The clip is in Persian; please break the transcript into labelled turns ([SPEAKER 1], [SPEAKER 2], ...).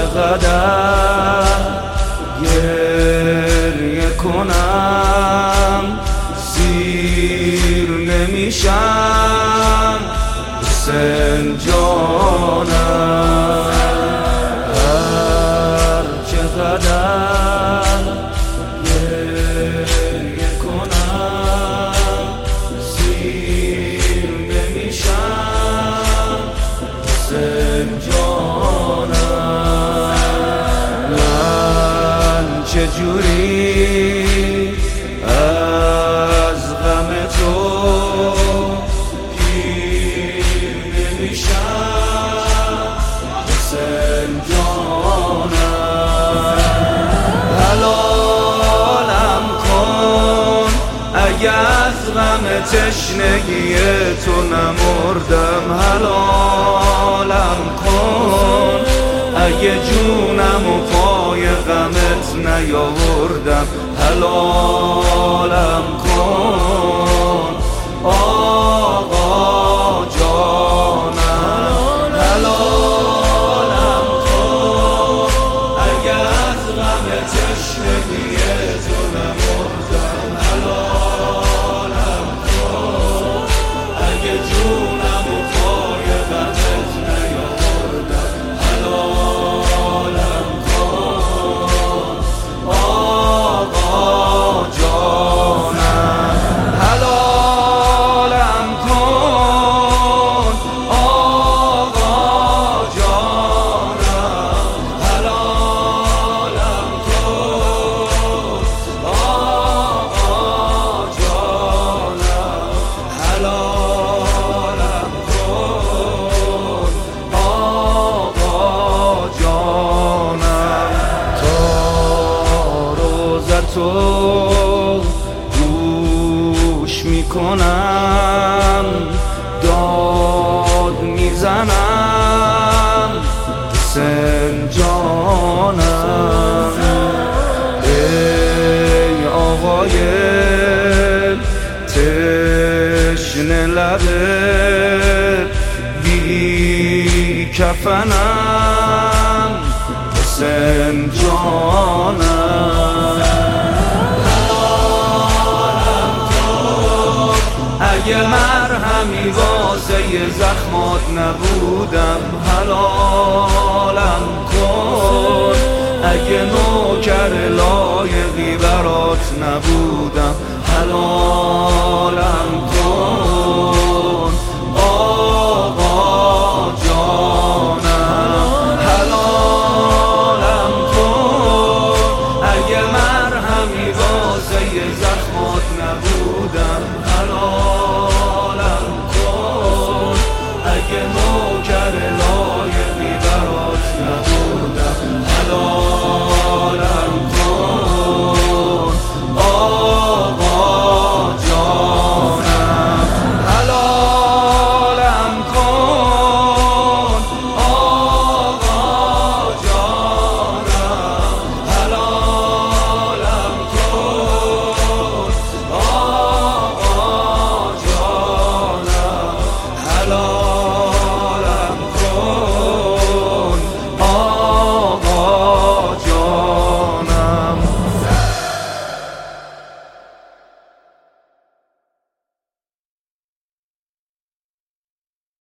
[SPEAKER 1] چقدر گریه کنم سیر نمیشم حسین جانم. هر چقدر گریه کنم سیر نمیشم حسین جانم. من چجوری از غم تو پیر نمیشم حسین جانم. حلالم کن اگه از غم تشنگی تو نمردم، حلالم کن اگه جونم و پای غمت نیاوردم، حلالم کن آقا جانم. حلالم کن اگه از غم تشنگی تو نمردم، حلالم کن اگه جونم و پای غمت نیاوردم، حلالم کن آقا جانم. حلالم کن آقا جانم. حلالم کن آقا جانم. حلالم کن آقا جانم. تا روزتو گوش میکنم داد میزنم حسین جانم. ای آقای تشنه لبه بی کفنم حسین جانم. اگه مرهمی واسه زخمات نبودم، حلالم کن اگه نوکر لایقی برات نبودم، حلال